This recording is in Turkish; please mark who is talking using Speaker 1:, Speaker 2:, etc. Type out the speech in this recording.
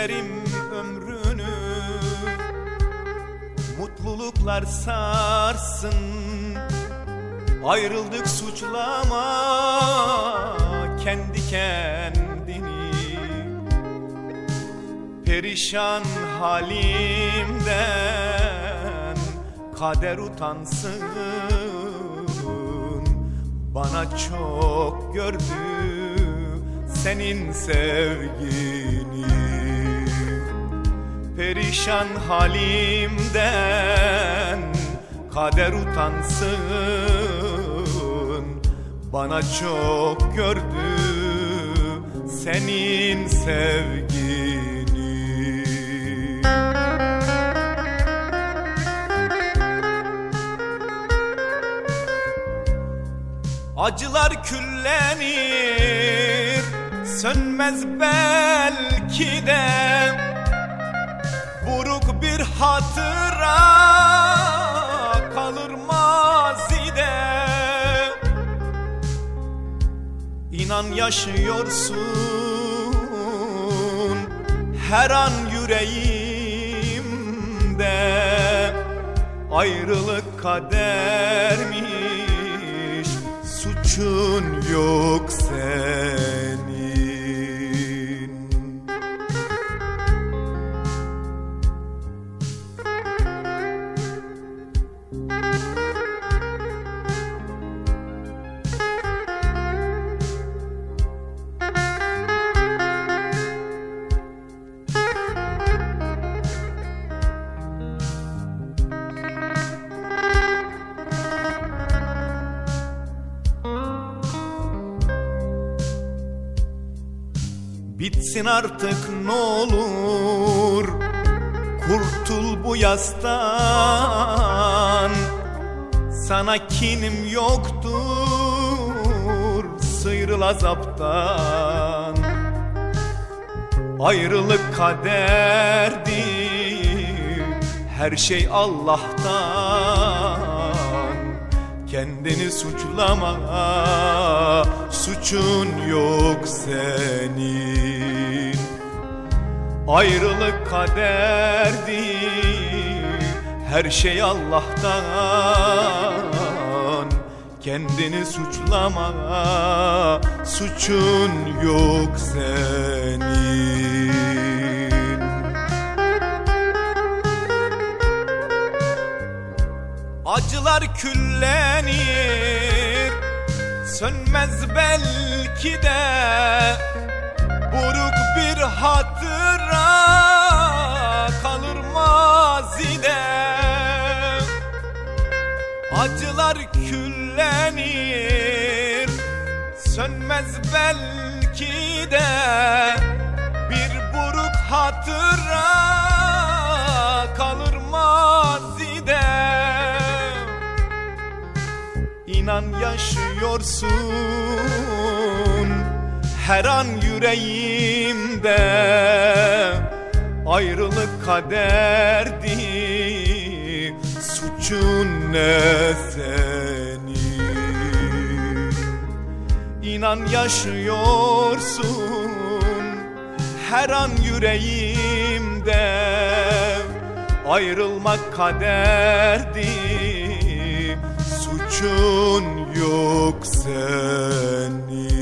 Speaker 1: dilerim ömrünü, mutluluklar sarsın. Ayrıldık suçlama kendi kendini, perişan halimden kader utansın. Bana çok gördü senin sevgini, perişan halimden kader utansın. Bana çok gördü senin sevgini. Acılar küllenir, sönmez belki de, buruk bir hatıra kalır mazide. İnan yaşıyorsun her an yüreğimde, ayrılık kadermiş, suçun yok senin. Bitsin artık ne olur, kurtul bu yastan. Sana kinim yoktur, sıyrıl azaptan. Ayrılık kaderdir, her şey Allah'tan. Kendini suçlama, suçun yok senin. Ayrılık kaderdir, her şey Allah'tan. Kendini suçlama, suçun yok senin. Acılar küllenir, sönmez belki de, buruk bir hatıra kalır mazide. Acılar küllenir, sönmez belki de, bir buruk hatıra kalır mazide. İnan yaşıyorsun her an yüreğimde, ayrılık kaderdi, suçun ne senin. İnan yaşıyorsun her an yüreğimde, ayrılmak kaderdi, suçun yok senin.